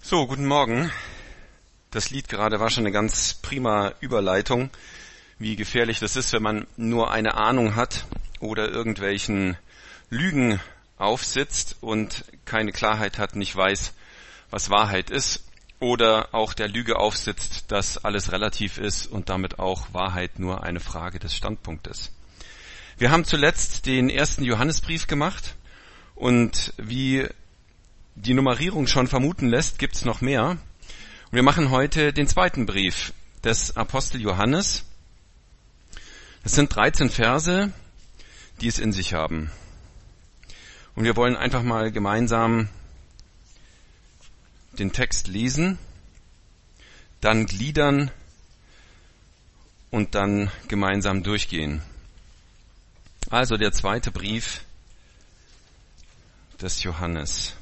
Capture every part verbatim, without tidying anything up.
So, guten Morgen. Das Lied gerade war schon eine ganz prima Überleitung, wie gefährlich das ist, wenn man nur eine Ahnung hat oder irgendwelchen Lügen aufsitzt und keine Klarheit hat, nicht weiß, was Wahrheit ist, oder auch der Lüge aufsitzt, dass alles relativ ist und damit auch Wahrheit nur eine Frage des Standpunktes. Wir haben zuletzt den ersten Johannesbrief gemacht und wie die Nummerierung schon vermuten lässt, gibt's noch mehr. Und wir machen heute den zweiten Brief des Apostel Johannes. Das sind dreizehn Verse, die es in sich haben. Und wir wollen einfach mal gemeinsam den Text lesen, dann gliedern und dann gemeinsam durchgehen. Also der zweite Brief des Johannes.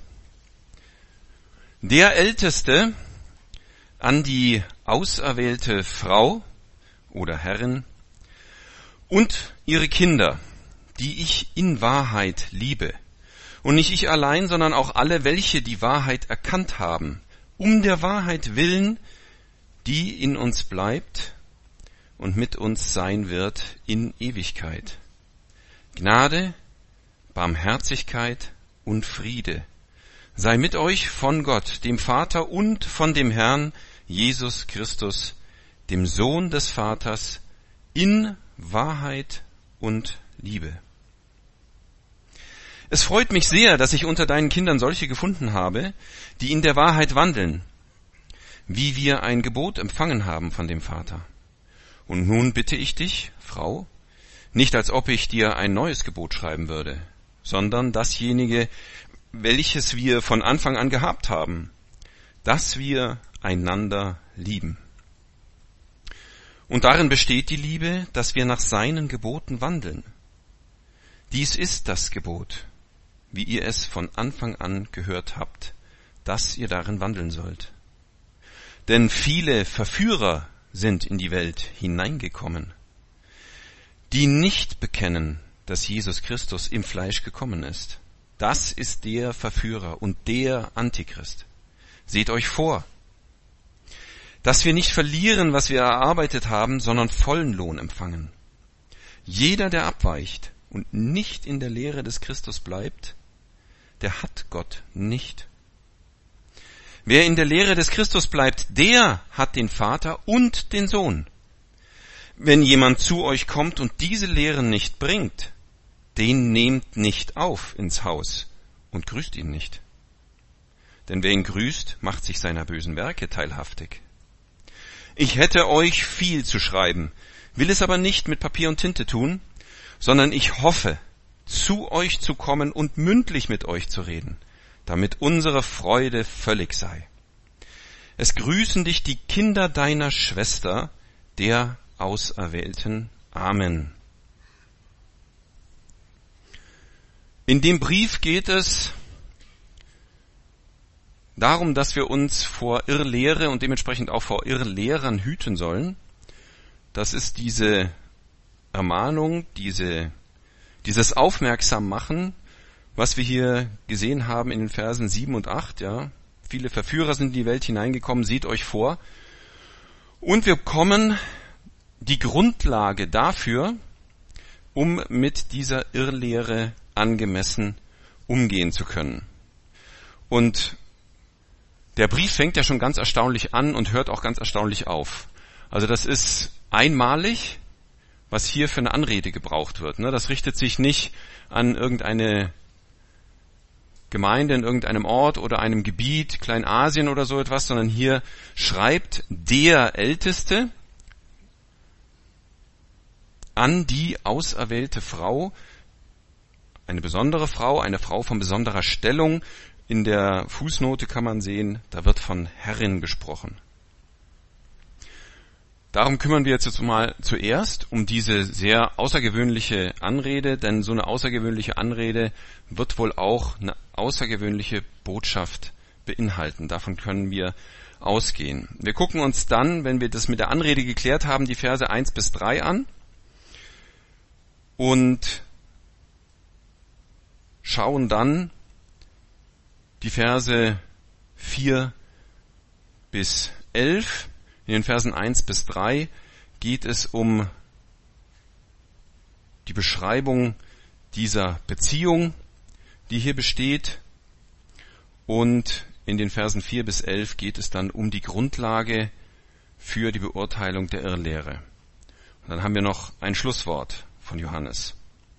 Der Älteste an die auserwählte Frau oder Herrin und ihre Kinder, die ich in Wahrheit liebe. Und nicht ich allein, sondern auch alle, welche die Wahrheit erkannt haben, um der Wahrheit willen, die in uns bleibt und mit uns sein wird in Ewigkeit. Gnade, Barmherzigkeit und Friede sei mit euch von Gott, dem Vater und von dem Herrn Jesus Christus, dem Sohn des Vaters, in Wahrheit und Liebe. Es freut mich sehr, dass ich unter deinen Kindern solche gefunden habe, die in der Wahrheit wandeln, wie wir ein Gebot empfangen haben von dem Vater. Und nun bitte ich dich, Frau, nicht als ob ich dir ein neues Gebot schreiben würde, sondern dasjenige, welches wir von Anfang an gehabt haben, dass wir einander lieben. Und darin besteht die Liebe, dass wir nach seinen Geboten wandeln. Dies ist das Gebot, wie ihr es von Anfang an gehört habt, dass ihr darin wandeln sollt. Denn viele Verführer sind in die Welt hineingekommen, die nicht bekennen, dass Jesus Christus im Fleisch gekommen ist. Das ist der Verführer und der Antichrist. Seht euch vor, dass wir nicht verlieren, was wir erarbeitet haben, sondern vollen Lohn empfangen. Jeder, der abweicht und nicht in der Lehre des Christus bleibt, der hat Gott nicht. Wer in der Lehre des Christus bleibt, der hat den Vater und den Sohn. Wenn jemand zu euch kommt und diese Lehre nicht bringt, den nehmt nicht auf ins Haus und grüßt ihn nicht. Denn wer ihn grüßt, macht sich seiner bösen Werke teilhaftig. Ich hätte euch viel zu schreiben, will es aber nicht mit Papier und Tinte tun, sondern ich hoffe, zu euch zu kommen und mündlich mit euch zu reden, damit unsere Freude völlig sei. Es grüßen dich die Kinder deiner Schwester, der Auserwählten. Amen. In dem Brief geht es darum, dass wir uns vor Irrlehre und dementsprechend auch vor Irrlehrern hüten sollen. Das ist diese Ermahnung, diese, dieses Aufmerksammachen, was wir hier gesehen haben in den Versen sieben und acht. Ja. Viele Verführer sind in die Welt hineingekommen, seht euch vor. Und wir bekommen die Grundlage dafür, um mit dieser Irrlehre angemessen umgehen zu können. Und der Brief fängt ja schon ganz erstaunlich an und hört auch ganz erstaunlich auf. Also das ist einmalig, was hier für eine Anrede gebraucht wird. Das richtet sich nicht an irgendeine Gemeinde in irgendeinem Ort oder einem Gebiet, Kleinasien oder so etwas, sondern hier schreibt der Älteste an die auserwählte Frau, eine besondere Frau, eine Frau von besonderer Stellung. In der Fußnote kann man sehen, da wird von Herrin gesprochen. Darum kümmern wir uns jetzt mal zuerst um diese sehr außergewöhnliche Anrede, denn so eine außergewöhnliche Anrede wird wohl auch eine außergewöhnliche Botschaft beinhalten. Davon können wir ausgehen. Wir gucken uns dann, wenn wir das mit der Anrede geklärt haben, die Verse eins bis drei an und schauen dann die Verse vier bis elf. In den Versen eins bis drei geht es um die Beschreibung dieser Beziehung, die hier besteht. Und in den Versen vier bis elf geht es dann um die Grundlage für die Beurteilung der Irrlehre. Und dann haben wir noch ein Schlusswort von Johannes.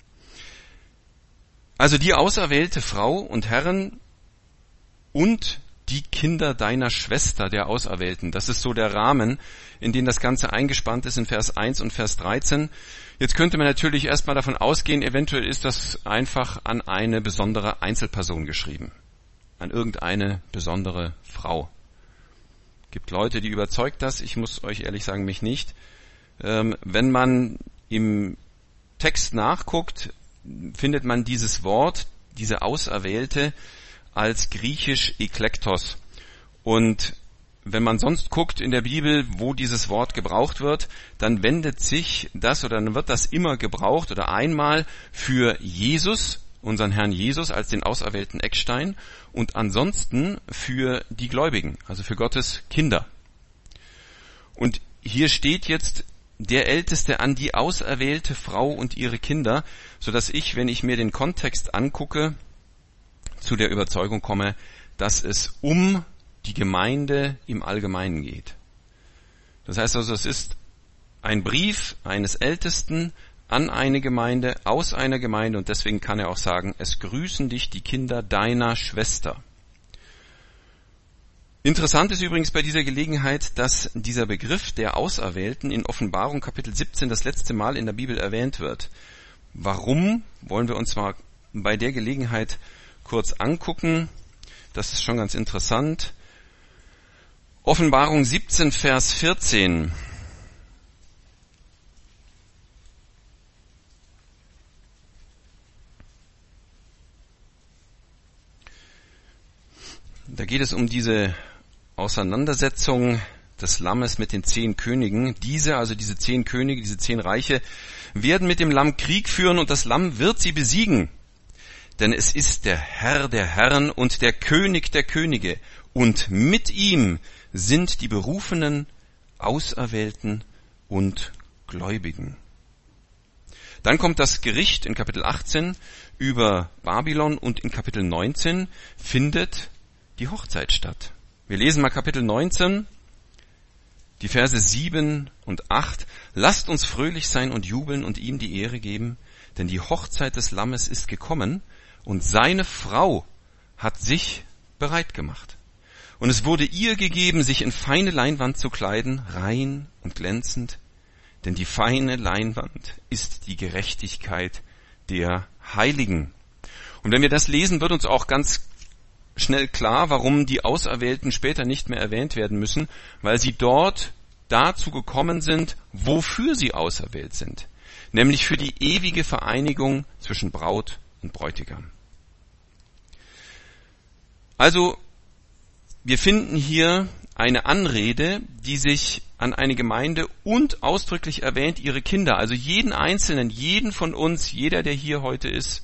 Also die auserwählte Frau und Herren und die Kinder deiner Schwester, der Auserwählten. Das ist so der Rahmen, in den das Ganze eingespannt ist in Vers eins und Vers dreizehn. Jetzt könnte man natürlich erstmal davon ausgehen, eventuell ist das einfach an eine besondere Einzelperson geschrieben. An irgendeine besondere Frau. Gibt Leute, die überzeugt das. Ich muss euch ehrlich sagen, mich nicht. Ähm, wenn man im Text nachguckt, findet man dieses Wort, diese Auserwählte, als griechisch Eklektos. Und wenn man sonst guckt in der Bibel, wo dieses Wort gebraucht wird, dann wendet sich das oder dann wird das immer gebraucht oder einmal für Jesus, unseren Herrn Jesus als den auserwählten Eckstein und ansonsten für die Gläubigen, also für Gottes Kinder. Und hier steht jetzt der Älteste an die auserwählte Frau und ihre Kinder, sodass ich, wenn ich mir den Kontext angucke, zu der Überzeugung komme, dass es um die Gemeinde im Allgemeinen geht. Das heißt also, es ist ein Brief eines Ältesten an eine Gemeinde, aus einer Gemeinde, und deswegen kann er auch sagen, es grüßen dich die Kinder deiner Schwester. Interessant ist übrigens bei dieser Gelegenheit, dass dieser Begriff der Auserwählten in Offenbarung Kapitel siebzehn das letzte Mal in der Bibel erwähnt wird. Warum, wollen wir uns mal bei der Gelegenheit kurz angucken. Das ist schon ganz interessant. Offenbarung siebzehn, Vers vierzehn. Da geht es um diese Auseinandersetzung des Lammes mit den zehn Königen. Diese, also diese zehn Könige, diese zehn Reiche, werden mit dem Lamm Krieg führen und das Lamm wird sie besiegen. Denn es ist der Herr der Herren und der König der Könige. Und mit ihm sind die Berufenen, Auserwählten und Gläubigen. Dann kommt das Gericht in Kapitel achtzehn über Babylon und in Kapitel neunzehn findet die Hochzeit statt. Wir lesen mal Kapitel neunzehn, die Verse sieben und acht. Lasst uns fröhlich sein und jubeln und ihm die Ehre geben, denn die Hochzeit des Lammes ist gekommen und seine Frau hat sich bereit gemacht. Und es wurde ihr gegeben, sich in feine Leinwand zu kleiden, rein und glänzend, denn die feine Leinwand ist die Gerechtigkeit der Heiligen. Und wenn wir das lesen, wird uns auch ganz schnell klar, warum die Auserwählten später nicht mehr erwähnt werden müssen, weil sie dort dazu gekommen sind, wofür sie auserwählt sind, nämlich für die ewige Vereinigung zwischen Braut und Bräutigam. Also, wir finden hier eine Anrede, die sich an eine Gemeinde und ausdrücklich erwähnt ihre Kinder, also jeden Einzelnen, jeden von uns, jeder, der hier heute ist,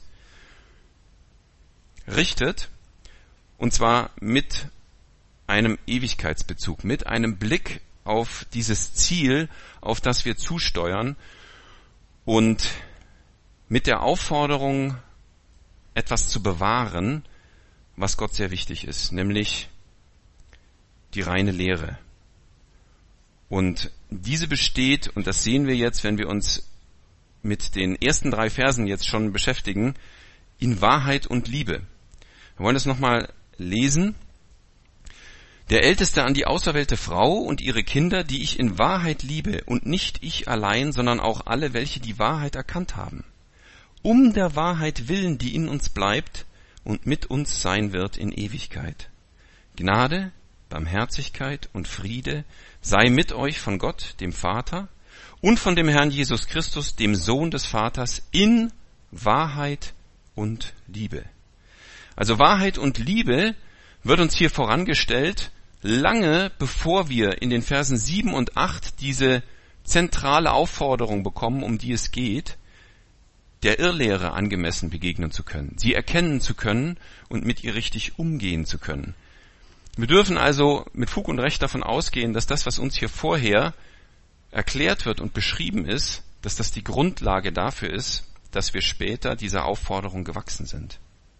richtet, und zwar mit einem Ewigkeitsbezug, mit einem Blick auf dieses Ziel, auf das wir zusteuern und mit der Aufforderung, etwas zu bewahren, was Gott sehr wichtig ist, nämlich die reine Lehre. Und diese besteht, und das sehen wir jetzt, wenn wir uns mit den ersten drei Versen jetzt schon beschäftigen, in Wahrheit und Liebe. Wir wollen das nochmal lesen. Der Älteste an die auserwählte Frau und ihre Kinder, die ich in Wahrheit liebe, und nicht ich allein, sondern auch alle, welche die Wahrheit erkannt haben. Um der Wahrheit willen, die in uns bleibt und mit uns sein wird in Ewigkeit. Gnade, Barmherzigkeit und Friede sei mit euch von Gott, dem Vater, und von dem Herrn Jesus Christus, dem Sohn des Vaters, in Wahrheit und Liebe. Also Wahrheit und Liebe wird uns hier vorangestellt, lange bevor wir in den Versen sieben und acht diese zentrale Aufforderung bekommen, um die es geht, der Irrlehre angemessen begegnen zu können, sie erkennen zu können und mit ihr richtig umgehen zu können. Wir dürfen also mit Fug und Recht davon ausgehen, dass das, was uns hier vorher erklärt wird und beschrieben ist, dass das die Grundlage dafür ist, dass wir später dieser Aufforderung gewachsen sind.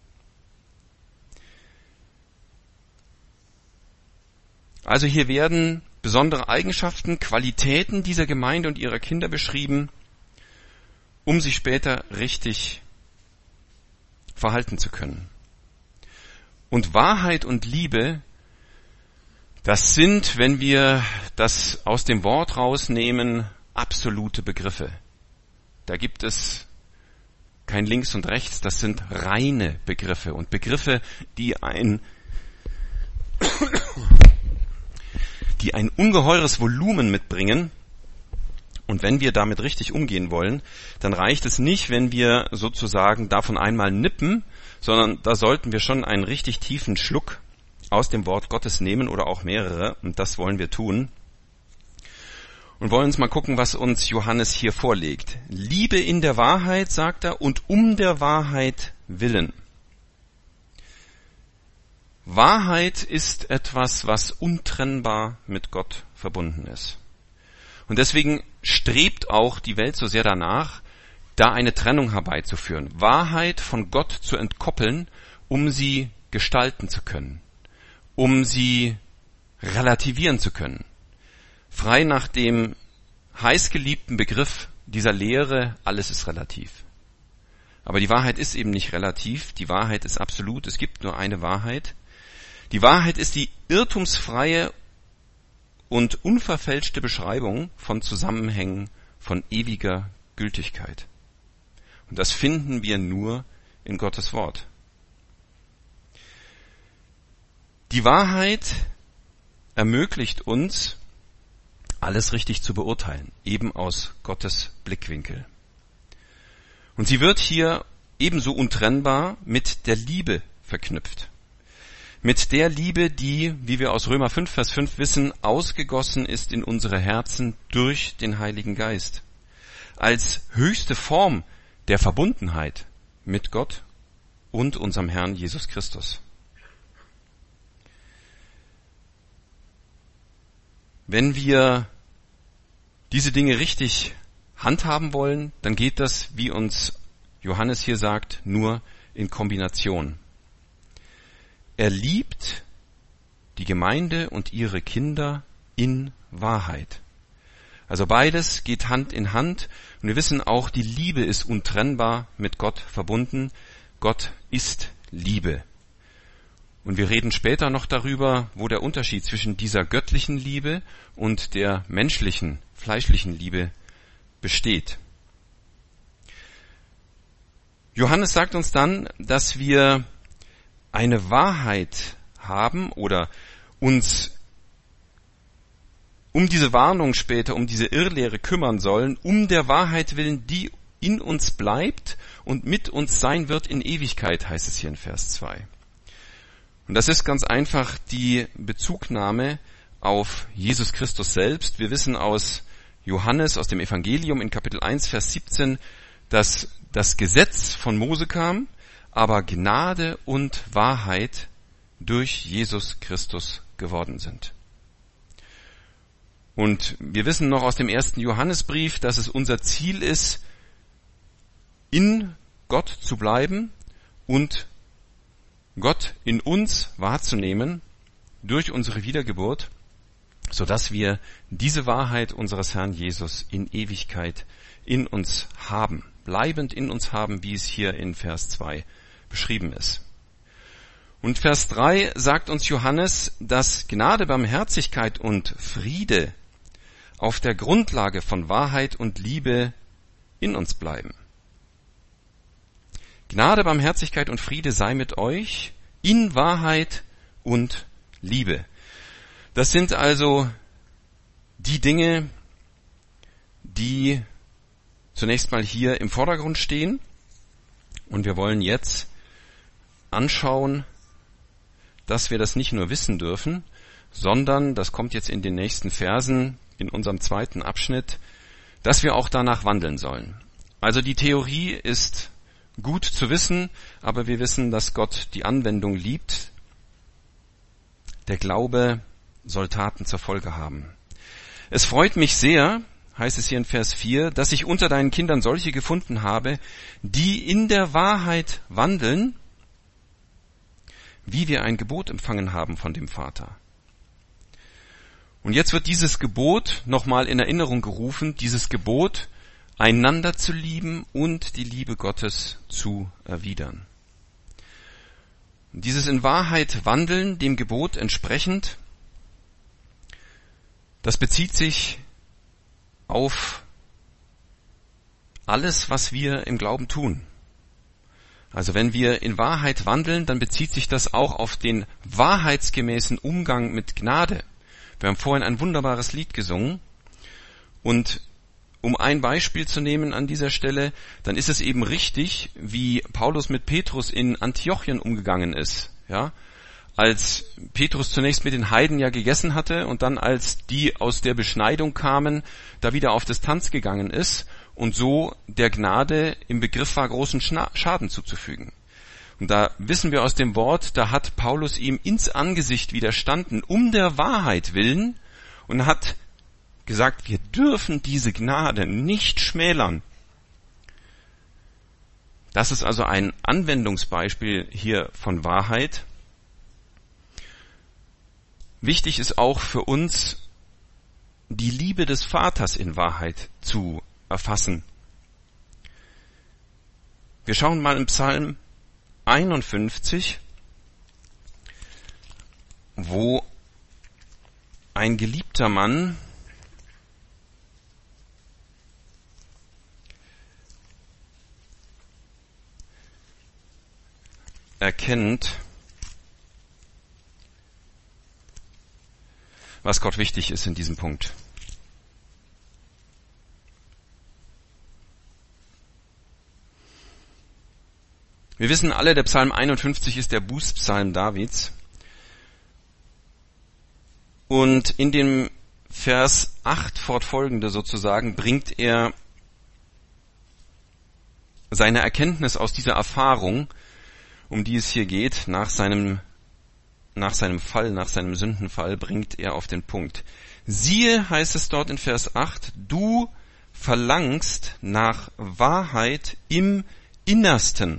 Also hier werden besondere Eigenschaften, Qualitäten dieser Gemeinde und ihrer Kinder beschrieben, um sich später richtig verhalten zu können. Und Wahrheit und Liebe, das sind, wenn wir das aus dem Wort rausnehmen, absolute Begriffe. Da gibt es kein Links und Rechts, das sind reine Begriffe und Begriffe, die ein die ein ungeheures Volumen mitbringen. Und wenn wir damit richtig umgehen wollen, dann reicht es nicht, wenn wir sozusagen davon einmal nippen, sondern da sollten wir schon einen richtig tiefen Schluck aus dem Wort Gottes nehmen oder auch mehrere. Und das wollen wir tun. Und wollen uns mal gucken, was uns Johannes hier vorlegt. Liebe in der Wahrheit, sagt er, und um der Wahrheit willen. Wahrheit ist etwas, was untrennbar mit Gott verbunden ist. Und deswegen strebt auch die Welt so sehr danach, da eine Trennung herbeizuführen. Wahrheit von Gott zu entkoppeln, um sie gestalten zu können, um sie relativieren zu können. Frei nach dem heißgeliebten Begriff dieser Lehre, alles ist relativ. Aber die Wahrheit ist eben nicht relativ, die Wahrheit ist absolut, es gibt nur eine Wahrheit. Die Wahrheit ist die irrtumsfreie und unverfälschte Beschreibung von Zusammenhängen von ewiger Gültigkeit. Und das finden wir nur in Gottes Wort. Die Wahrheit ermöglicht uns, alles richtig zu beurteilen, eben aus Gottes Blickwinkel. Und sie wird hier ebenso untrennbar mit der Liebe verknüpft. Mit der Liebe, die, wie wir aus Römer fünf, Vers fünf wissen, ausgegossen ist in unsere Herzen durch den Heiligen Geist. Als höchste Form der Verbundenheit mit Gott und unserem Herrn Jesus Christus. Wenn wir diese Dinge richtig handhaben wollen, dann geht das, wie uns Johannes hier sagt, nur in Kombination. Er liebt die Gemeinde und ihre Kinder in Wahrheit. Also beides geht Hand in Hand. Und wir wissen auch, die Liebe ist untrennbar mit Gott verbunden. Gott ist Liebe. Und wir reden später noch darüber, wo der Unterschied zwischen dieser göttlichen Liebe und der menschlichen, fleischlichen Liebe besteht. Johannes sagt uns dann, dass wir eine Wahrheit haben oder uns um diese Warnung später, um diese Irrlehre kümmern sollen, um der Wahrheit willen, die in uns bleibt und mit uns sein wird in Ewigkeit, heißt es hier in Vers zwei. Und das ist ganz einfach die Bezugnahme auf Jesus Christus selbst. Wir wissen aus Johannes, aus dem Evangelium in Kapitel eins, Vers siebzehn, dass das Gesetz von Mose kam, aber Gnade und Wahrheit durch Jesus Christus geworden sind. Und wir wissen noch aus dem ersten Johannesbrief, dass es unser Ziel ist, in Gott zu bleiben und Gott in uns wahrzunehmen durch unsere Wiedergeburt, sodass wir diese Wahrheit unseres Herrn Jesus in Ewigkeit in uns haben, bleibend in uns haben, wie es hier in Vers zwei beschrieben ist. Und Vers drei sagt uns Johannes, dass Gnade, Barmherzigkeit und Friede auf der Grundlage von Wahrheit und Liebe in uns bleiben. Gnade, Barmherzigkeit und Friede sei mit euch in Wahrheit und Liebe. Das sind also die Dinge, die zunächst mal hier im Vordergrund stehen. Und wir wollen jetzt anschauen, dass wir das nicht nur wissen dürfen, sondern, das kommt jetzt in den nächsten Versen, in unserem zweiten Abschnitt, dass wir auch danach wandeln sollen. Also die Theorie ist gut zu wissen, aber wir wissen, dass Gott die Anwendung liebt. Der Glaube soll Taten zur Folge haben. Es freut mich sehr, heißt es hier in Vers vier, dass ich unter deinen Kindern solche gefunden habe, die in der Wahrheit wandeln, wie wir ein Gebot empfangen haben von dem Vater. Und jetzt wird dieses Gebot nochmal in Erinnerung gerufen, dieses Gebot, einander zu lieben und die Liebe Gottes zu erwidern. Dieses in Wahrheit wandeln, dem Gebot entsprechend, das bezieht sich auf alles, was wir im Glauben tun. Also wenn wir in Wahrheit wandeln, dann bezieht sich das auch auf den wahrheitsgemäßen Umgang mit Gnade. Wir haben vorhin ein wunderbares Lied gesungen und um ein Beispiel zu nehmen an dieser Stelle, dann ist es eben richtig, wie Paulus mit Petrus in Antiochien umgegangen ist. Ja, als Petrus zunächst mit den Heiden ja gegessen hatte und dann als die aus der Beschneidung kamen, da wieder auf Distanz gegangen ist und so der Gnade im Begriff war, großen Schaden zuzufügen. Und da wissen wir aus dem Wort, da hat Paulus ihm ins Angesicht widerstanden, um der Wahrheit willen, und hat gesagt, wir dürfen diese Gnade nicht schmälern. Das ist also ein Anwendungsbeispiel hier von Wahrheit. Wichtig ist auch für uns, die Liebe des Vaters in Wahrheit zu erfassen. Wir schauen mal im Psalm einundfünfzig, wo ein geliebter Mann erkennt, was Gott wichtig ist in diesem Punkt. Wir wissen alle, der Psalm einundfünfzig ist der Bußpsalm Davids. Und in dem Vers acht fortfolgende sozusagen bringt er seine Erkenntnis aus dieser Erfahrung, um die es hier geht, nach seinem, nach seinem Fall, nach seinem Sündenfall, bringt er auf den Punkt. Siehe, heißt es dort in Vers acht, du verlangst nach Wahrheit im Innersten.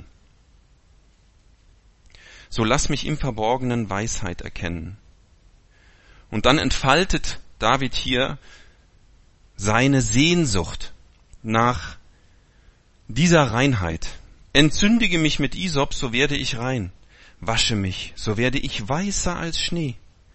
So lass mich im Verborgenen Weisheit erkennen. Und dann entfaltet David hier seine Sehnsucht nach dieser Reinheit. Entzündige mich mit Isop, so werde ich rein. Wasche mich, so werde ich weißer als Schnee.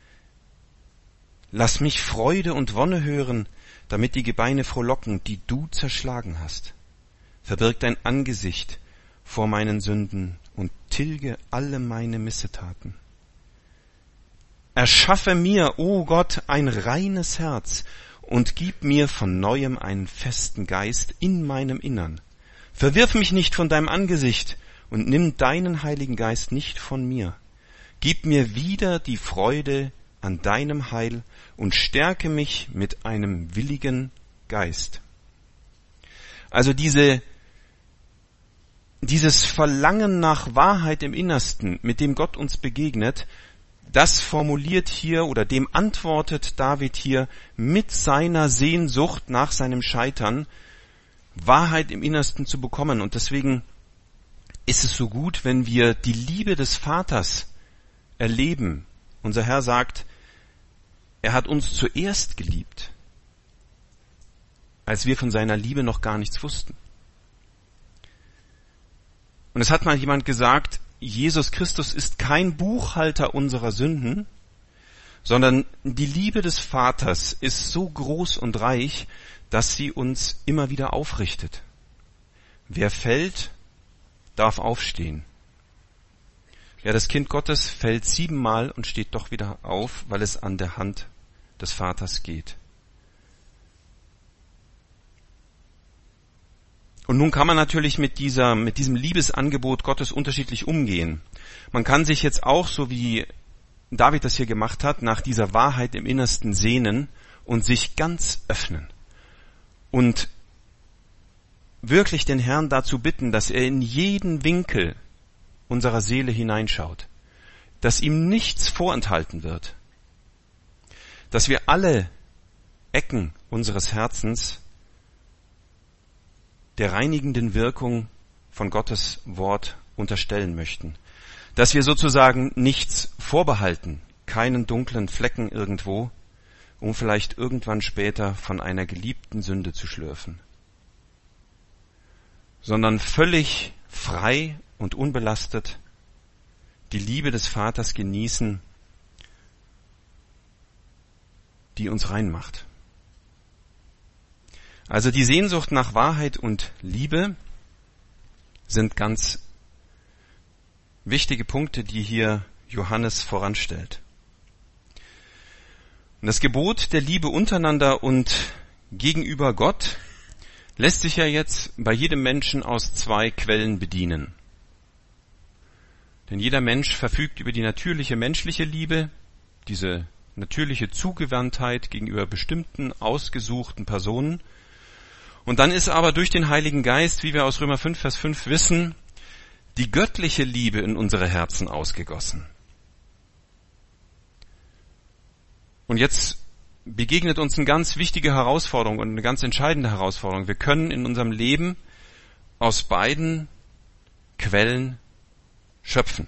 Lass mich Freude und Wonne hören, damit die Gebeine frohlocken, die du zerschlagen hast. Verbirg dein Angesicht vor meinen Sünden und tilge alle meine Missetaten. Erschaffe mir, o Gott, ein reines Herz und gib mir von neuem einen festen Geist in meinem Innern. Verwirf mich nicht von deinem Angesicht und nimm deinen Heiligen Geist nicht von mir. Gib mir wieder die Freude an deinem Heil und stärke mich mit einem willigen Geist. Also diese Dieses Verlangen nach Wahrheit im Innersten, mit dem Gott uns begegnet, das formuliert hier oder dem antwortet David hier mit seiner Sehnsucht nach seinem Scheitern, Wahrheit im Innersten zu bekommen. Und deswegen ist es so gut, wenn wir die Liebe des Vaters erleben. Unser Herr sagt, er hat uns zuerst geliebt, als wir von seiner Liebe noch gar nichts wussten. Und es hat mal jemand gesagt, Jesus Christus ist kein Buchhalter unserer Sünden, sondern die Liebe des Vaters ist so groß und reich, dass sie uns immer wieder aufrichtet. Wer fällt, darf aufstehen. Ja, das Kind Gottes fällt siebenmal und steht doch wieder auf, weil es an der Hand des Vaters geht. Und nun kann man natürlich mit dieser, mit diesem Liebesangebot Gottes unterschiedlich umgehen. Man kann sich jetzt auch, so wie David das hier gemacht hat, nach dieser Wahrheit im Innersten sehnen und sich ganz öffnen. Und wirklich den Herrn dazu bitten, dass er in jeden Winkel unserer Seele hineinschaut, dass ihm nichts vorenthalten wird, dass wir alle Ecken unseres Herzens der reinigenden Wirkung von Gottes Wort unterstellen möchten. Dass wir sozusagen nichts vorbehalten, keinen dunklen Flecken irgendwo, um vielleicht irgendwann später von einer geliebten Sünde zu schlürfen, sondern völlig frei und unbelastet die Liebe des Vaters genießen, die uns rein macht. Also die Sehnsucht nach Wahrheit und Liebe sind ganz wichtige Punkte, die hier Johannes voranstellt. Und das Gebot der Liebe untereinander und gegenüber Gott lässt sich ja jetzt bei jedem Menschen aus zwei Quellen bedienen. Denn jeder Mensch verfügt über die natürliche menschliche Liebe, diese natürliche Zugewandtheit gegenüber bestimmten ausgesuchten Personen. Und dann ist aber durch den Heiligen Geist, wie wir aus Römer fünf, Vers fünf wissen, die göttliche Liebe in unsere Herzen ausgegossen. Und jetzt begegnet uns eine ganz wichtige Herausforderung und eine ganz entscheidende Herausforderung. Wir können in unserem Leben aus beiden Quellen schöpfen.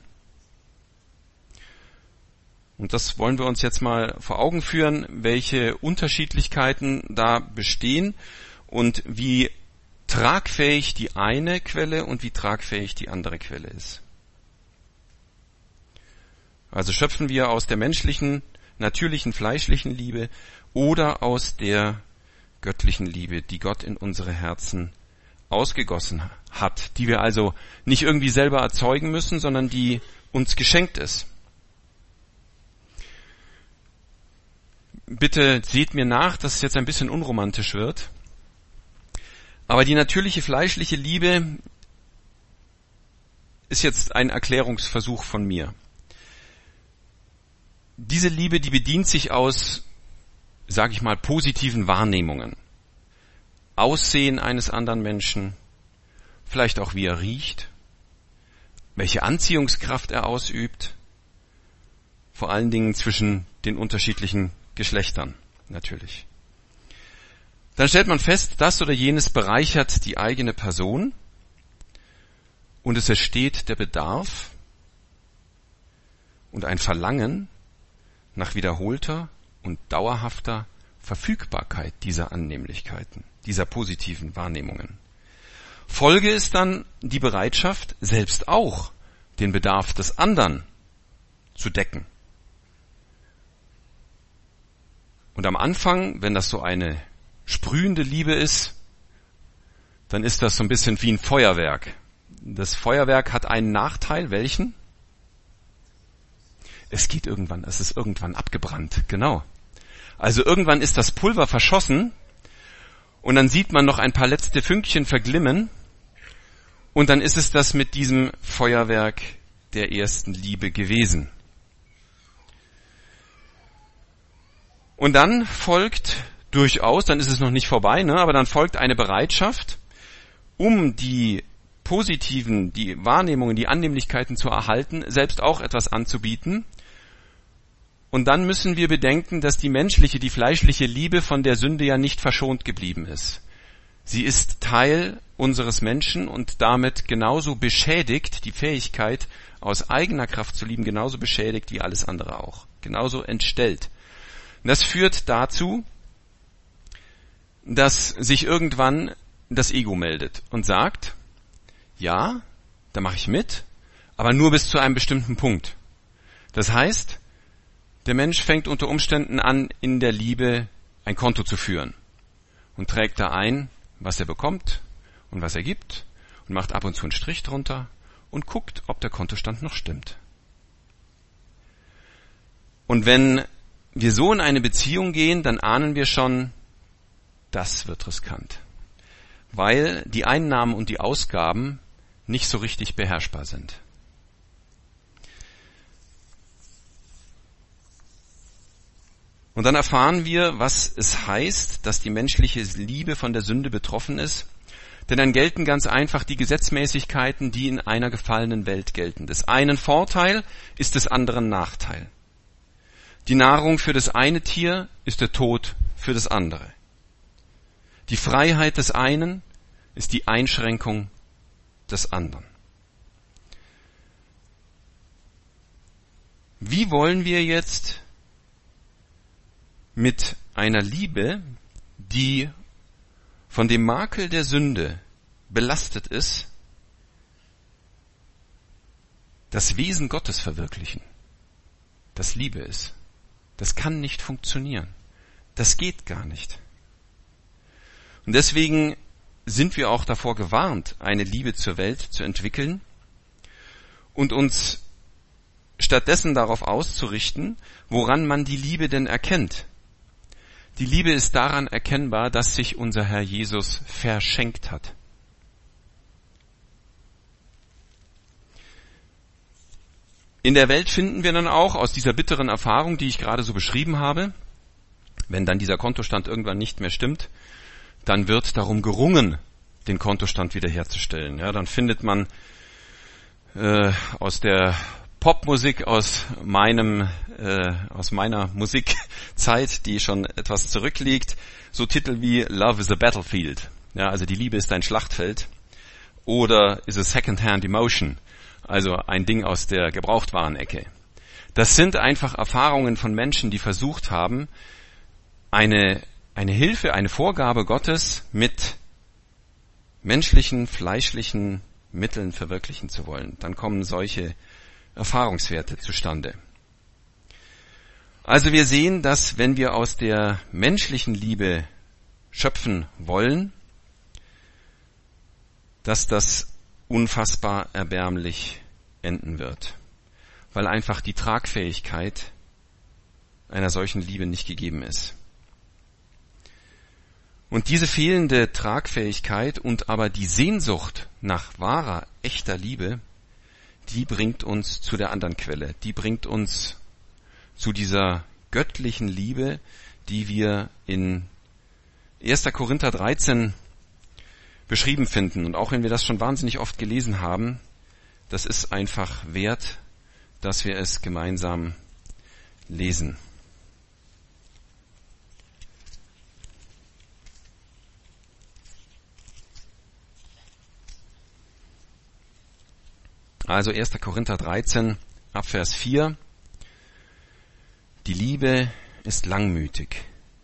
Und das wollen wir uns jetzt mal vor Augen führen, welche Unterschiedlichkeiten da bestehen und wie tragfähig die eine Quelle und wie tragfähig die andere Quelle ist. Also schöpfen wir aus der menschlichen, natürlichen, fleischlichen Liebe oder aus der göttlichen Liebe, die Gott in unsere Herzen ausgegossen hat, die wir also nicht irgendwie selber erzeugen müssen, sondern die uns geschenkt ist. Bitte seht mir nach, dass es jetzt ein bisschen unromantisch wird. Aber die natürliche fleischliche Liebe ist jetzt ein Erklärungsversuch von mir. Diese Liebe, die bedient sich aus, sage ich mal, positiven Wahrnehmungen. Aussehen eines anderen Menschen, vielleicht auch wie er riecht, welche Anziehungskraft er ausübt, vor allen Dingen zwischen den unterschiedlichen Geschlechtern natürlich. Dann stellt man fest, das oder jenes bereichert die eigene Person und es entsteht der Bedarf und ein Verlangen nach wiederholter und dauerhafter Verfügbarkeit dieser Annehmlichkeiten, dieser positiven Wahrnehmungen. Folge ist dann die Bereitschaft, selbst auch den Bedarf des anderen zu decken. Und am Anfang, wenn das so eine sprühende Liebe ist, dann ist das so ein bisschen wie ein Feuerwerk. Das Feuerwerk hat einen Nachteil, welchen? Es geht irgendwann, es ist irgendwann abgebrannt, genau. Also irgendwann ist das Pulver verschossen und dann sieht man noch ein paar letzte Fünkchen verglimmen und dann ist es das mit diesem Feuerwerk der ersten Liebe gewesen. Und dann folgt durchaus, dann ist es noch nicht vorbei, ne, aber dann folgt eine Bereitschaft, um die positiven, die Wahrnehmungen, die Annehmlichkeiten zu erhalten, selbst auch etwas anzubieten. Und dann müssen wir bedenken, dass die menschliche, die fleischliche Liebe von der Sünde ja nicht verschont geblieben ist. Sie ist Teil unseres Menschen und damit genauso beschädigt, die Fähigkeit, aus eigener Kraft zu lieben, genauso beschädigt wie alles andere auch. Genauso entstellt. Und das führt dazu, dass sich irgendwann das Ego meldet und sagt, ja, da mache ich mit, aber nur bis zu einem bestimmten Punkt. Das heißt, der Mensch fängt unter Umständen an, in der Liebe ein Konto zu führen und trägt da ein, was er bekommt und was er gibt und macht ab und zu einen Strich drunter und guckt, ob der Kontostand noch stimmt. Und wenn wir so in eine Beziehung gehen, dann ahnen wir schon, das wird riskant, weil die Einnahmen und die Ausgaben nicht so richtig beherrschbar sind. Und dann erfahren wir, was es heißt, dass die menschliche Liebe von der Sünde betroffen ist. Denn dann gelten ganz einfach die Gesetzmäßigkeiten, die in einer gefallenen Welt gelten. Des einen Vorteil ist des anderen Nachteil. Die Nahrung für das eine Tier ist der Tod für das andere. Die Freiheit des einen ist die Einschränkung des anderen. Wie wollen wir jetzt mit einer Liebe, die von dem Makel der Sünde belastet ist, das Wesen Gottes verwirklichen, das Liebe ist? Das kann nicht funktionieren. Das geht gar nicht. Und deswegen sind wir auch davor gewarnt, eine Liebe zur Welt zu entwickeln und uns stattdessen darauf auszurichten, woran man die Liebe denn erkennt. Die Liebe ist daran erkennbar, dass sich unser Herr Jesus verschenkt hat. In der Welt finden wir dann auch aus dieser bitteren Erfahrung, die ich gerade so beschrieben habe, wenn dann dieser Kontostand irgendwann nicht mehr stimmt, dann wird darum gerungen, den Kontostand wiederherzustellen. Ja, dann findet man äh, aus der Popmusik, aus meinem, äh, aus meiner Musikzeit, die schon etwas zurückliegt, so Titel wie Love is a Battlefield. Ja, also die Liebe ist ein Schlachtfeld. Oder is a Second-Hand Emotion. Also ein Ding aus der Gebrauchtwarenecke. Das sind einfach Erfahrungen von Menschen, die versucht haben, eine, eine Hilfe, eine Vorgabe Gottes mit menschlichen, fleischlichen Mitteln verwirklichen zu wollen. Dann kommen solche Erfahrungswerte zustande. Also wir sehen, dass wenn wir aus der menschlichen Liebe schöpfen wollen, dass das unfassbar erbärmlich enden wird, weil einfach die Tragfähigkeit einer solchen Liebe nicht gegeben ist. Und diese fehlende Tragfähigkeit und aber die Sehnsucht nach wahrer, echter Liebe, die bringt uns zu der anderen Quelle, die bringt uns zu dieser göttlichen Liebe, die wir in erster Korinther dreizehn beschrieben finden. Und auch wenn wir das schon wahnsinnig oft gelesen haben, das ist einfach wert, dass wir es gemeinsam lesen. Also erster Korinther dreizehn, ab Vers vier. Die Liebe ist langmütig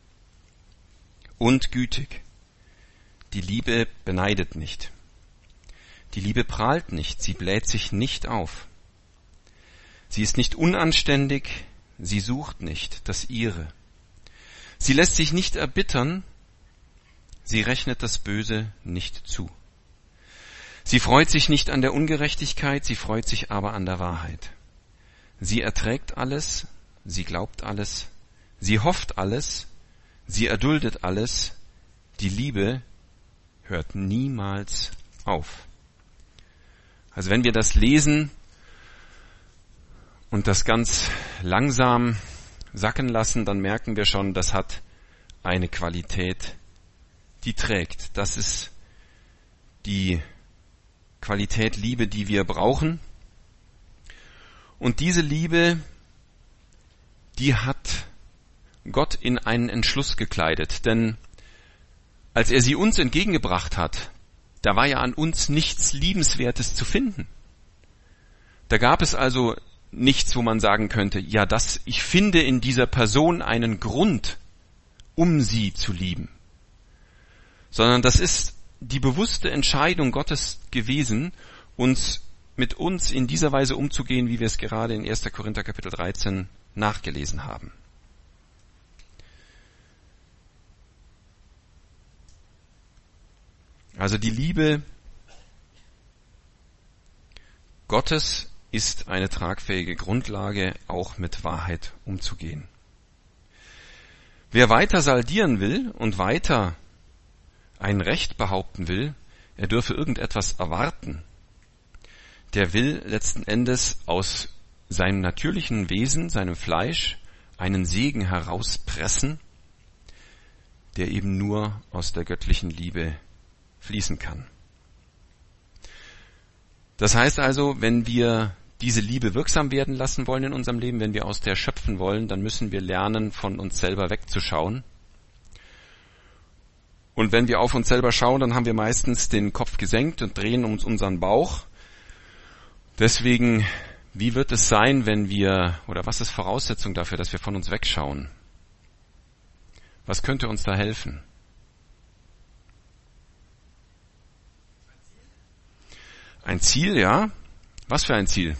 und gütig. Die Liebe beneidet nicht. Die Liebe prahlt nicht, sie bläht sich nicht auf. Sie ist nicht unanständig, sie sucht nicht das Ihre. Sie lässt sich nicht erbittern, sie rechnet das Böse nicht zu. Sie freut sich nicht an der Ungerechtigkeit, sie freut sich aber an der Wahrheit. Sie erträgt alles, sie glaubt alles, sie hofft alles, sie erduldet alles. Die Liebe hört niemals auf. Also wenn wir das lesen und das ganz langsam sacken lassen, dann merken wir schon, das hat eine Qualität, die trägt. Das ist die Qualität Liebe, die wir brauchen. Und diese Liebe, die hat Gott in einen Entschluss gekleidet. Denn als er sie uns entgegengebracht hat, da war ja an uns nichts Liebenswertes zu finden. Da gab es also nichts, wo man sagen könnte, ja, das, ich finde in dieser Person einen Grund, um sie zu lieben. Sondern das ist die bewusste Entscheidung Gottes gewesen, uns mit uns in dieser Weise umzugehen, wie wir es gerade in erster Korinther Kapitel dreizehn nachgelesen haben. Also die Liebe Gottes ist eine tragfähige Grundlage, auch mit Wahrheit umzugehen. Wer weiter saldieren will und weiter ein Recht behaupten will, er dürfe irgendetwas erwarten, der will letzten Endes aus seinem natürlichen Wesen, seinem Fleisch, einen Segen herauspressen, der eben nur aus der göttlichen Liebe fließen kann. Das heißt also, wenn wir diese Liebe wirksam werden lassen wollen in unserem Leben, wenn wir aus der schöpfen wollen, dann müssen wir lernen, von uns selber wegzuschauen. Und wenn wir auf uns selber schauen, dann haben wir meistens den Kopf gesenkt und drehen uns unseren Bauch. Deswegen, wie wird es sein, wenn wir, oder was ist Voraussetzung dafür, dass wir von uns wegschauen? Was könnte uns da helfen? Ein Ziel, ja. Was für ein Ziel?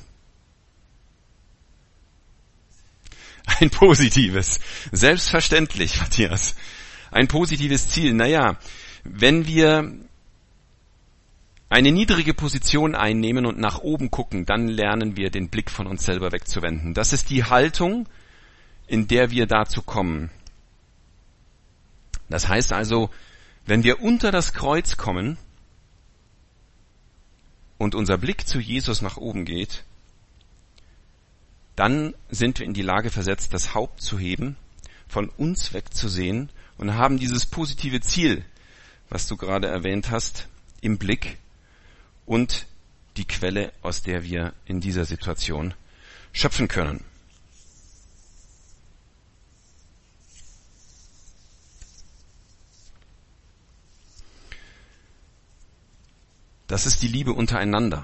Ein positives. Selbstverständlich, Matthias. Ein positives Ziel. Naja, wenn wir eine niedrige Position einnehmen und nach oben gucken, dann lernen wir, den Blick von uns selber wegzuwenden. Das ist die Haltung, in der wir dazu kommen. Das heißt also, wenn wir unter das Kreuz kommen und unser Blick zu Jesus nach oben geht, dann sind wir in die Lage versetzt, das Haupt zu heben, von uns wegzusehen und haben dieses positive Ziel, was du gerade erwähnt hast, im Blick und die Quelle, aus der wir in dieser Situation schöpfen können. Das ist die Liebe untereinander.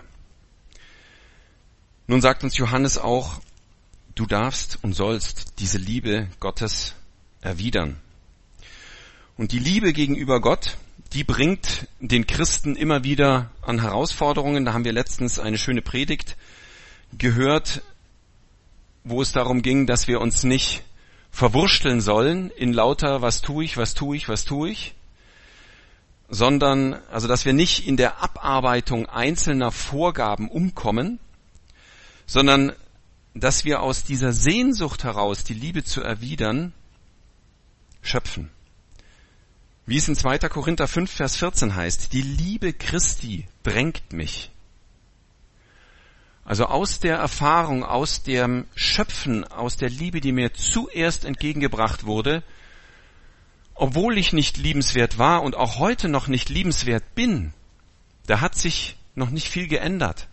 Nun sagt uns Johannes auch, du darfst und sollst diese Liebe Gottes erwidern. Und die Liebe gegenüber Gott, die bringt den Christen immer wieder an Herausforderungen. Da haben wir letztens eine schöne Predigt gehört, wo es darum ging, dass wir uns nicht verwursteln sollen in lauter, was tue ich, was tue ich, was tue ich, sondern, also dass wir nicht in der Abarbeitung einzelner Vorgaben umkommen, sondern dass wir aus dieser Sehnsucht heraus, die Liebe zu erwidern, schöpfen. Wie es in zweiter Korinther fünf, Vers vierzehn heißt, die Liebe Christi drängt mich. Also aus der Erfahrung, aus dem Schöpfen, aus der Liebe, die mir zuerst entgegengebracht wurde, obwohl ich nicht liebenswert war und auch heute noch nicht liebenswert bin, da hat sich noch nicht viel geändert.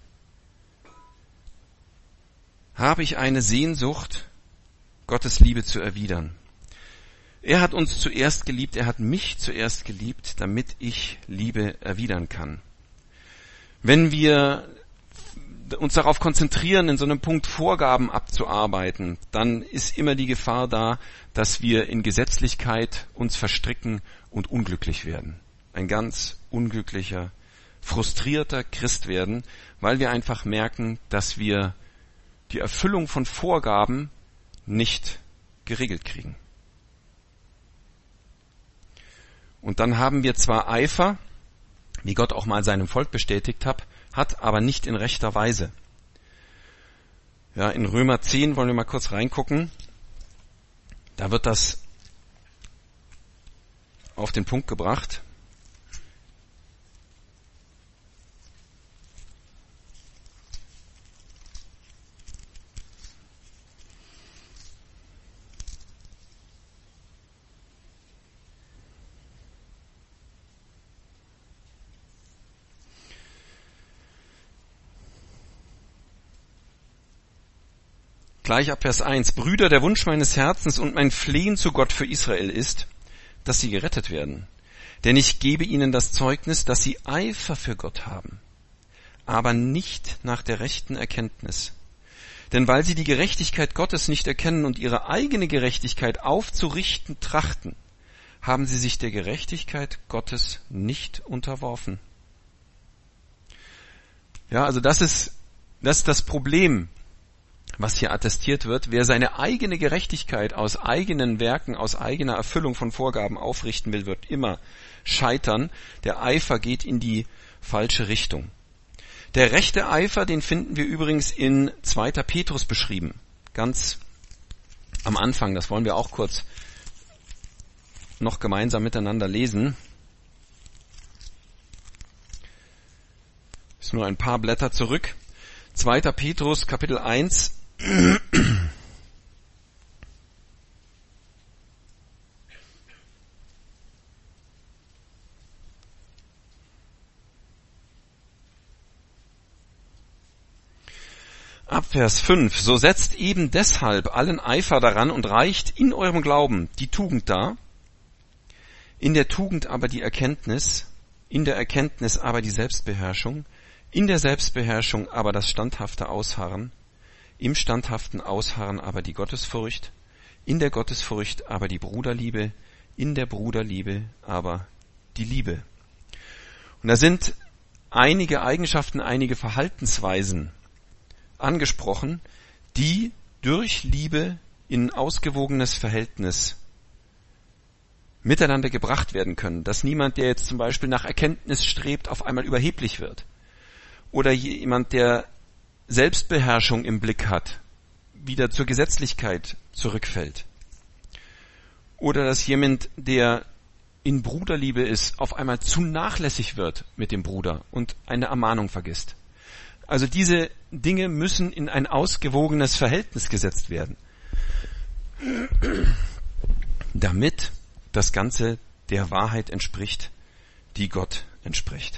Habe ich eine Sehnsucht, Gottes Liebe zu erwidern. Er hat uns zuerst geliebt, er hat mich zuerst geliebt, damit ich Liebe erwidern kann. Wenn wir uns darauf konzentrieren, in so einem Punkt Vorgaben abzuarbeiten, dann ist immer die Gefahr da, dass wir in Gesetzlichkeit uns verstricken und unglücklich werden. Ein ganz unglücklicher, frustrierter Christ werden, weil wir einfach merken, dass wir die Erfüllung von Vorgaben nicht geregelt kriegen. Und dann haben wir zwar Eifer, wie Gott auch mal seinem Volk bestätigt hat, hat aber nicht in rechter Weise. Ja, in Römer zehn wollen wir mal kurz reingucken. Da wird das auf den Punkt gebracht. Gleich ab Vers eins. Brüder, der Wunsch meines Herzens und mein Flehen zu Gott für Israel ist, dass sie gerettet werden. Denn ich gebe ihnen das Zeugnis, dass sie Eifer für Gott haben, aber nicht nach der rechten Erkenntnis. Denn weil sie die Gerechtigkeit Gottes nicht erkennen und ihre eigene Gerechtigkeit aufzurichten trachten, haben sie sich der Gerechtigkeit Gottes nicht unterworfen. Ja, also das ist, das ist das Problem, was hier attestiert wird. Wer seine eigene Gerechtigkeit aus eigenen Werken, aus eigener Erfüllung von Vorgaben aufrichten will, wird immer scheitern. Der Eifer geht in die falsche Richtung. Der rechte Eifer, den finden wir übrigens in zweiter Petrus beschrieben. Ganz am Anfang, das wollen wir auch kurz noch gemeinsam miteinander lesen. Ist nur ein paar Blätter zurück. zweiter Petrus, Kapitel eins. Ab Vers fünf, so setzt eben deshalb allen Eifer daran und reicht in eurem Glauben die Tugend dar, in der Tugend aber die Erkenntnis, in der Erkenntnis aber die Selbstbeherrschung, in der Selbstbeherrschung aber das standhafte Ausharren, im standhaften Ausharren aber die Gottesfurcht, in der Gottesfurcht aber die Bruderliebe, in der Bruderliebe aber die Liebe. Und da sind einige Eigenschaften, einige Verhaltensweisen angesprochen, die durch Liebe in ausgewogenes Verhältnis miteinander gebracht werden können. Dass niemand, der jetzt zum Beispiel nach Erkenntnis strebt, auf einmal überheblich wird. Oder jemand, der Selbstbeherrschung im Blick hat, wieder zur Gesetzlichkeit zurückfällt. Oder dass jemand, der in Bruderliebe ist, auf einmal zu nachlässig wird mit dem Bruder und eine Ermahnung vergisst. Also diese Dinge müssen in ein ausgewogenes Verhältnis gesetzt werden, damit das Ganze der Wahrheit entspricht, die Gott entspricht.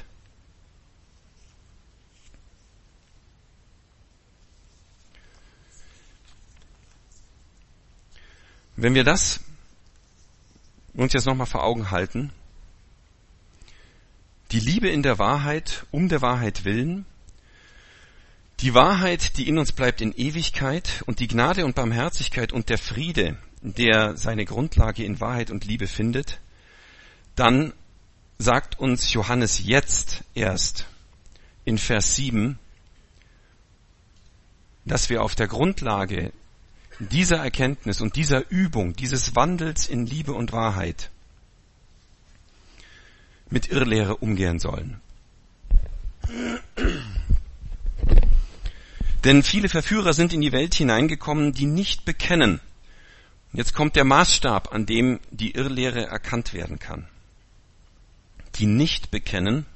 Wenn wir das uns jetzt nochmal vor Augen halten, die Liebe in der Wahrheit, um der Wahrheit willen, die Wahrheit, die in uns bleibt in Ewigkeit und die Gnade und Barmherzigkeit und der Friede, der seine Grundlage in Wahrheit und Liebe findet, dann sagt uns Johannes jetzt erst in Vers sieben, dass wir auf der Grundlage dieser Erkenntnis und dieser Übung, dieses Wandels in Liebe und Wahrheit mit Irrlehre umgehen sollen. Denn viele Verführer sind in die Welt hineingekommen, die nicht bekennen. Jetzt kommt der Maßstab, an dem die Irrlehre erkannt werden kann. Die nicht bekennen,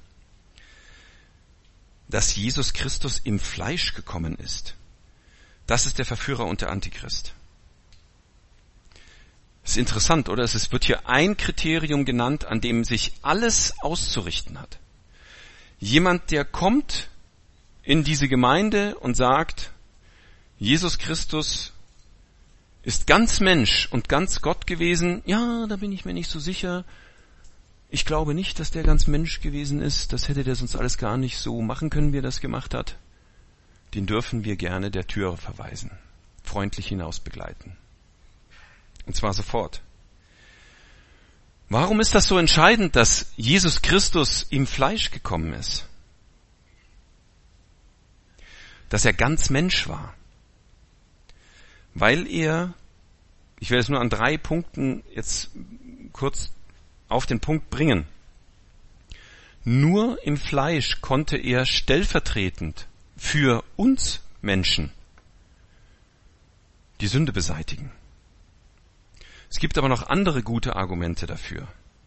dass Jesus Christus im Fleisch gekommen ist. Das ist der Verführer und der Antichrist. Das ist interessant, oder? Es wird hier ein Kriterium genannt, an dem sich alles auszurichten hat. Jemand, der kommt in diese Gemeinde und sagt, Jesus Christus ist ganz Mensch und ganz Gott gewesen. Ja, da bin ich mir nicht so sicher. Ich glaube nicht, dass der ganz Mensch gewesen ist. Das hätte der sonst alles gar nicht so machen können, wie er das gemacht hat. Den dürfen wir gerne der Türe verweisen, freundlich hinaus begleiten. Und zwar sofort. Warum ist das so entscheidend, dass Jesus Christus im Fleisch gekommen ist? Dass er ganz Mensch war. Weil er, ich werde es nur an drei Punkten jetzt kurz auf den Punkt bringen. Nur im Fleisch konnte er stellvertretend für uns Menschen die Sünde beseitigen. Es gibt aber noch andere gute Argumente dafür.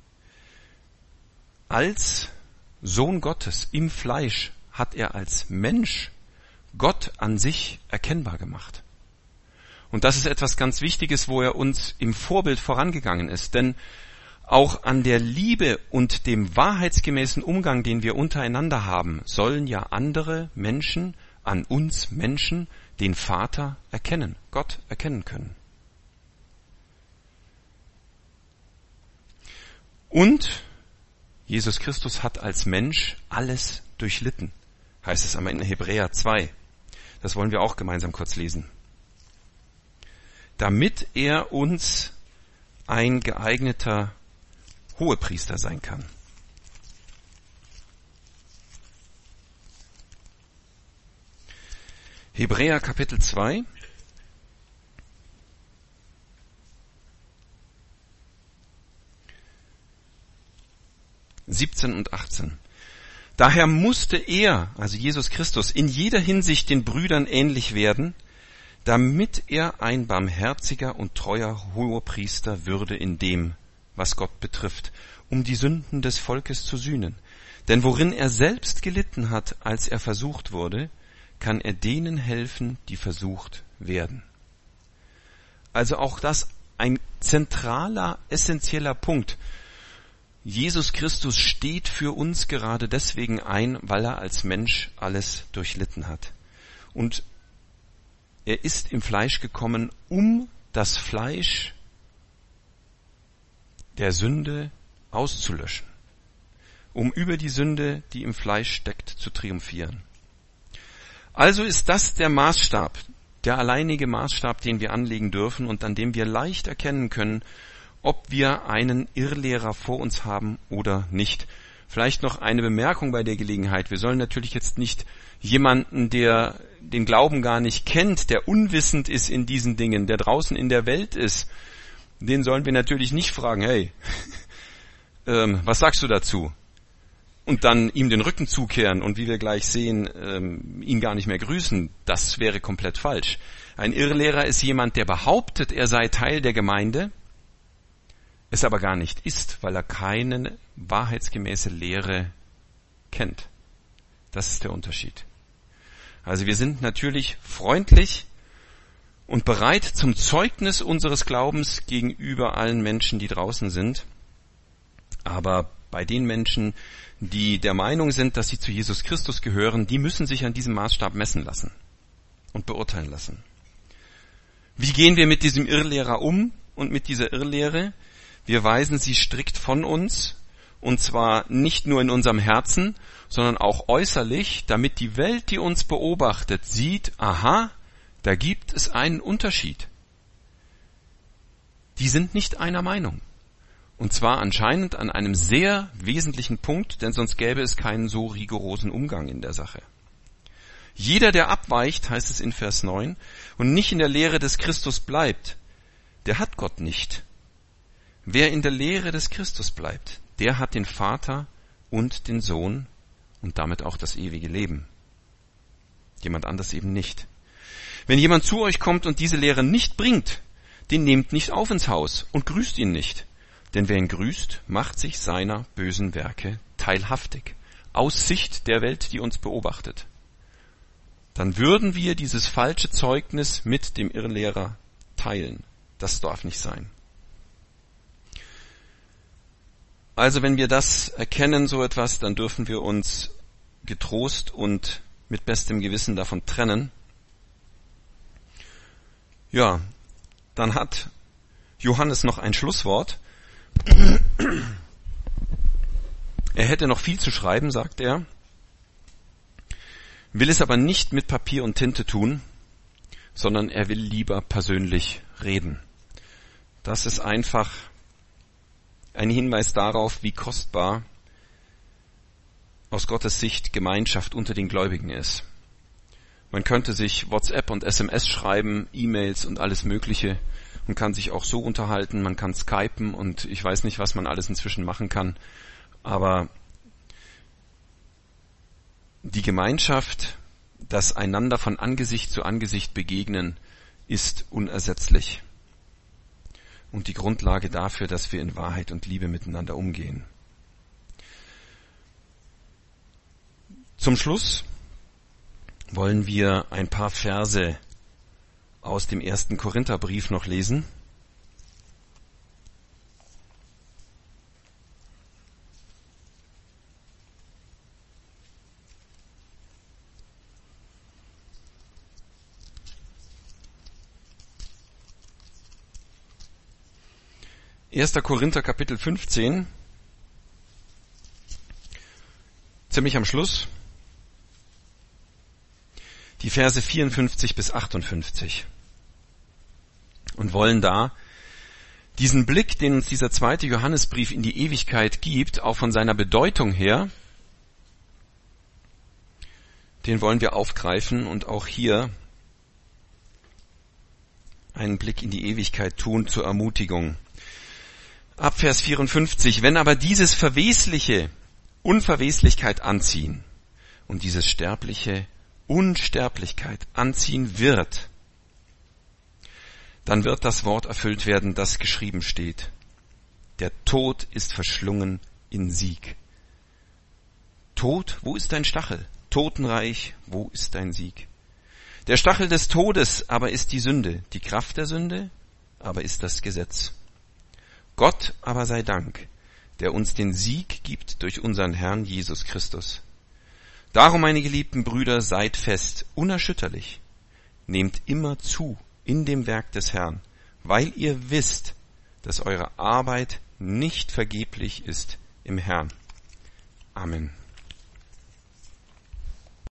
Als Sohn Gottes im Fleisch hat er als Mensch Gott an sich erkennbar gemacht. Und das ist etwas ganz Wichtiges, wo er uns im Vorbild vorangegangen ist. Denn auch an der Liebe und dem wahrheitsgemäßen Umgang, den wir untereinander haben, sollen ja andere Menschen an uns Menschen den Vater erkennen, Gott erkennen können. Und Jesus Christus hat als Mensch alles durchlitten, heißt es einmal in Hebräer zwei. Das wollen wir auch gemeinsam kurz lesen. Damit er uns ein geeigneter Hohepriester sein kann. Hebräer Kapitel zwei. siebzehn und achtzehn. Daher musste er, also Jesus Christus, in jeder Hinsicht den Brüdern ähnlich werden, damit er ein barmherziger und treuer Hohepriester würde in dem, was Gott betrifft, um die Sünden des Volkes zu sühnen. Denn worin er selbst gelitten hat, als er versucht wurde, kann er denen helfen, die versucht werden. Also auch das ein zentraler, essentieller Punkt. Jesus Christus steht für uns gerade deswegen ein, weil er als Mensch alles durchlitten hat. Und er ist im Fleisch gekommen, um das Fleisch der Sünde auszulöschen, um über die Sünde, die im Fleisch steckt, zu triumphieren. Also ist das der Maßstab, der alleinige Maßstab, den wir anlegen dürfen und an dem wir leicht erkennen können, ob wir einen Irrlehrer vor uns haben oder nicht. Vielleicht noch eine Bemerkung bei der Gelegenheit. Wir sollen natürlich jetzt nicht jemanden, der den Glauben gar nicht kennt, der unwissend ist in diesen Dingen, der draußen in der Welt ist, den sollen wir natürlich nicht fragen, hey, ähm, was sagst du dazu? Und dann ihm den Rücken zukehren und wie wir gleich sehen, ähm, ihn gar nicht mehr grüßen. Das wäre komplett falsch. Ein Irrlehrer ist jemand, der behauptet, er sei Teil der Gemeinde, es aber gar nicht ist, weil er keine wahrheitsgemäße Lehre kennt. Das ist der Unterschied. Also wir sind natürlich freundlich und bereit zum Zeugnis unseres Glaubens gegenüber allen Menschen, die draußen sind. Aber bei den Menschen, die der Meinung sind, dass sie zu Jesus Christus gehören, die müssen sich an diesem Maßstab messen lassen und beurteilen lassen. Wie gehen wir mit diesem Irrlehrer um und mit dieser Irrlehre? Wir weisen sie strikt von uns, und zwar nicht nur in unserem Herzen, sondern auch äußerlich, damit die Welt, die uns beobachtet, sieht, aha, da gibt es einen Unterschied. Die sind nicht einer Meinung. Und zwar anscheinend an einem sehr wesentlichen Punkt, denn sonst gäbe es keinen so rigorosen Umgang in der Sache. Jeder, der abweicht, heißt es in Vers neun, und nicht in der Lehre des Christus bleibt, der hat Gott nicht. Wer in der Lehre des Christus bleibt, der hat den Vater und den Sohn und damit auch das ewige Leben. Jemand anders eben nicht. Wenn jemand zu euch kommt und diese Lehre nicht bringt, den nehmt nicht auf ins Haus und grüßt ihn nicht. Denn wer ihn grüßt, macht sich seiner bösen Werke teilhaftig, aus Sicht der Welt, die uns beobachtet. Dann würden wir dieses falsche Zeugnis mit dem Irrlehrer teilen. Das darf nicht sein. Also wenn wir das erkennen, so etwas, dann dürfen wir uns getrost und mit bestem Gewissen davon trennen. Ja, dann hat Johannes noch ein Schlusswort. Er hätte noch viel zu schreiben, sagt er, will es aber nicht mit Papier und Tinte tun, sondern er will lieber persönlich reden. Das ist einfach ein Hinweis darauf, wie kostbar aus Gottes Sicht Gemeinschaft unter den Gläubigen ist. Man könnte sich WhatsApp und S M S schreiben, E-Mails und alles Mögliche. Man kann sich auch so unterhalten, man kann skypen und ich weiß nicht, was man alles inzwischen machen kann. Aber die Gemeinschaft, das einander von Angesicht zu Angesicht begegnen, ist unersetzlich. Und die Grundlage dafür, dass wir in Wahrheit und Liebe miteinander umgehen. Zum Schluss wollen wir ein paar Verse aus dem ersten Korintherbrief noch lesen. erster Korinther Kapitel fünfzehn, ziemlich am Schluss, die Verse vierundfünfzig bis achtundfünfzig. Und wollen da diesen Blick, den uns dieser zweite Johannesbrief in die Ewigkeit gibt, auch von seiner Bedeutung her, den wollen wir aufgreifen und auch hier einen Blick in die Ewigkeit tun zur Ermutigung. Ab Vers vierundfünfzig, wenn aber dieses Verwesliche Unverweslichkeit anziehen und dieses Sterbliche Unsterblichkeit anziehen wird, dann wird das Wort erfüllt werden, das geschrieben steht. Der Tod ist verschlungen in Sieg. Tod, wo ist dein Stachel? Totenreich, wo ist dein Sieg? Der Stachel des Todes aber ist die Sünde, die Kraft der Sünde aber ist das Gesetz. Gott aber sei Dank, der uns den Sieg gibt durch unseren Herrn Jesus Christus. Darum, meine geliebten Brüder, seid fest, unerschütterlich, nehmt immer zu in dem Werk des Herrn, weil ihr wisst, dass eure Arbeit nicht vergeblich ist im Herrn. Amen.